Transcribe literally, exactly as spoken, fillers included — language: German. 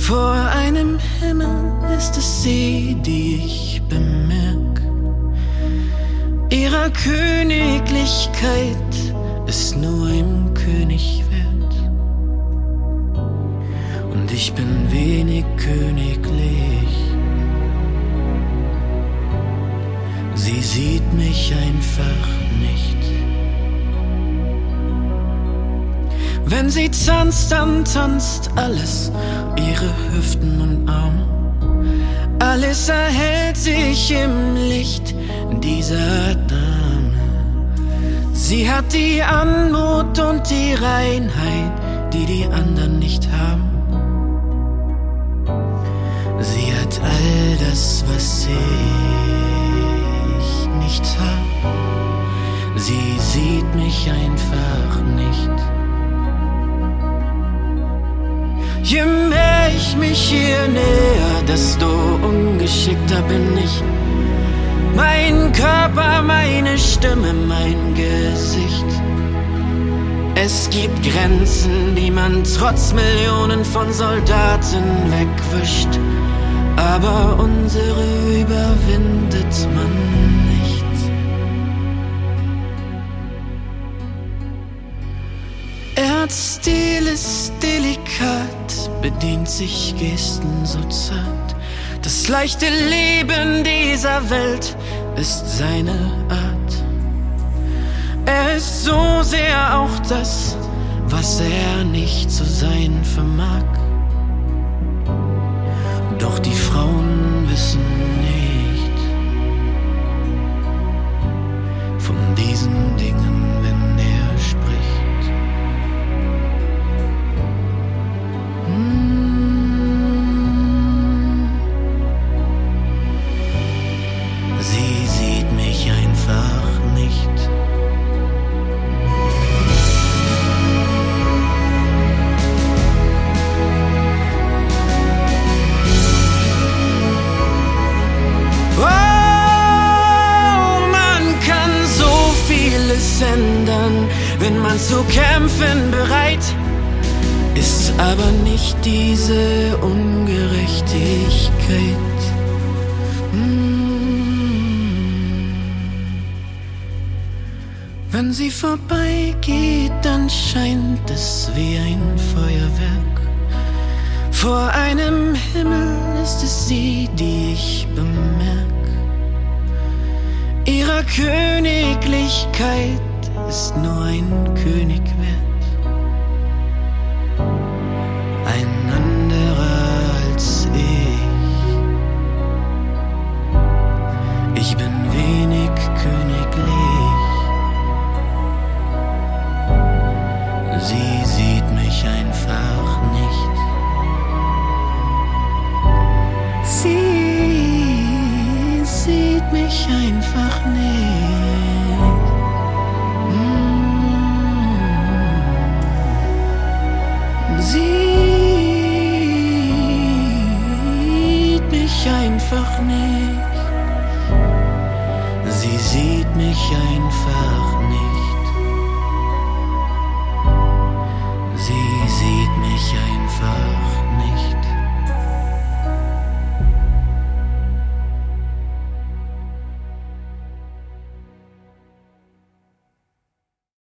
Vor einem Himmel ist es sie, die ich bemerk. Ihrer Königlichkeit ist nur ein König wert. Und ich bin wenig königlich. Sie sieht mich einfach nicht. Wenn sie tanzt, dann tanzt alles, ihre Hüften und Arme. Alles erhält sich im Licht dieser Dame. Sie hat die Anmut und die Reinheit, die die anderen nicht haben. Sie hat all das, was ich nicht hab. Sie sieht mich einfach nicht. Je mehr ich mich ihr näher, desto ungeschickter bin ich. Mein Körper, meine Stimme, mein Gesicht. Es gibt Grenzen, die man trotz Millionen von Soldaten wegwischt. Aber unsere überwindet man nicht. Erzstil ist delikat, bedient sich Gesten so zart. Das leichte Leben dieser Welt ist seine Art. Er ist so sehr auch das, was er nicht zu sein vermag. Doch die Frauen wissen nicht von diesen Dingen, wenn er spricht. Hm. Sie sieht mich einfach nicht. Ändern, wenn man zu kämpfen bereit ist, aber nicht diese Ungerechtigkeit. Hm. Wenn sie vorbeigeht, dann scheint es wie ein Feuerwerk. Vor einem Himmel ist es sie, die ich bemerk. Ihrer Königlichkeit ist nur ein König wert. Ein anderer als ich. Ich bin wenig königlich. Sie sieht mich einfach nicht. Sie sieht mich einfach nicht. Einfach nicht. Sie sieht mich einfach nicht. Sie sieht mich einfach nicht.